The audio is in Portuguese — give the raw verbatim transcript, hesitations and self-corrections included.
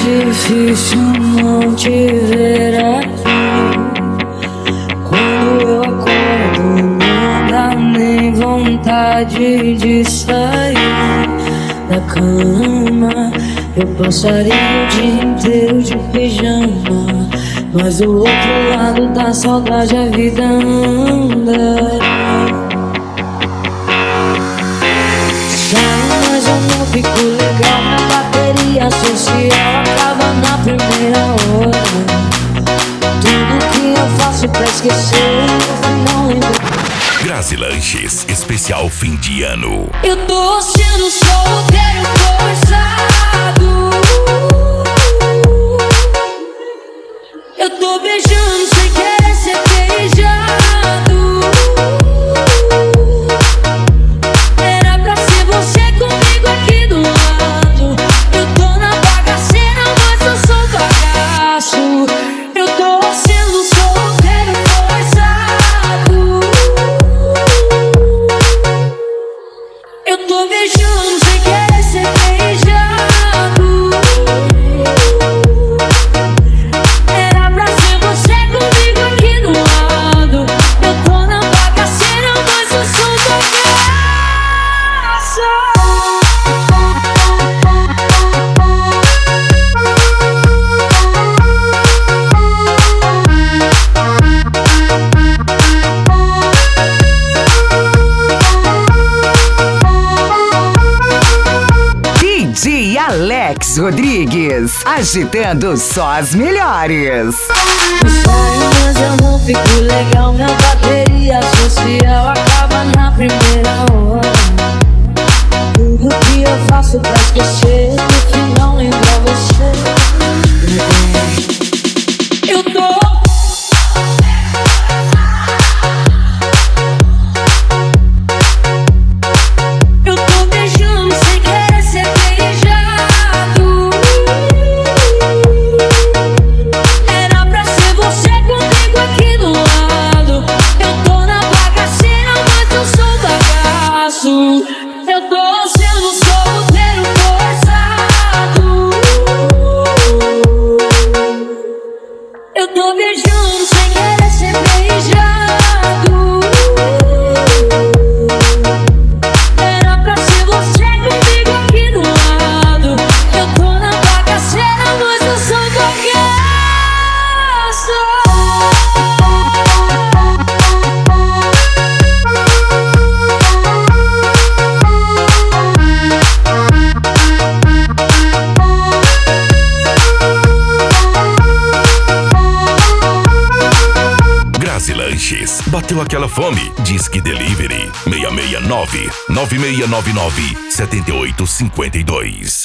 difícil não te ver aqui. Quando eu acordo não dá nem vontade de sair da cama. Eu passaria o dia inteiro de pijama, mas do outro lado da saudade a vida anda. Sai, mas eu não fico legal, minha bateria social acaba na primeira hora. Tudo que eu faço pra esquecer, eu não lembro. Grazi Lanches, especial fim de ano. Eu tô sendo solteiro forçado. Eu tô beijando sem querer ser beijado. Era pra ser você comigo aqui do lado. Eu tô na bagaceira, mas eu sou bagaço. Eu tô sendo solteiro forçado. Eu tô beijando sem querer ser beijado. Era pra ser você comigo aqui do lado. Eu tô na bagaceira, mas eu sou bagaço. D J Alex Rodrigues, agitando só as melhores. Eu saio, mas eu não fico legal. Minha bateria social acaba na primeira hora. Tudo que eu faço pra esquecer, no final lembra você. Eu tô Eu tô beijando sem querer ser beijado. Era pra ser você comigo aqui do lado. Eu tô na bagaceira, mas eu sou bagaço. Eu tô sendo solteiro forçado. Eu tô beijando sem querer ser beijado. Era pra ser você comigo aqui do lado. Eu tô na bagaceira, mas eu sou bagaço. Grazi Lanches, bateu aquela fome? Disque Delivery seis seis nove, nove seis nove nove, sete oito cinco dois.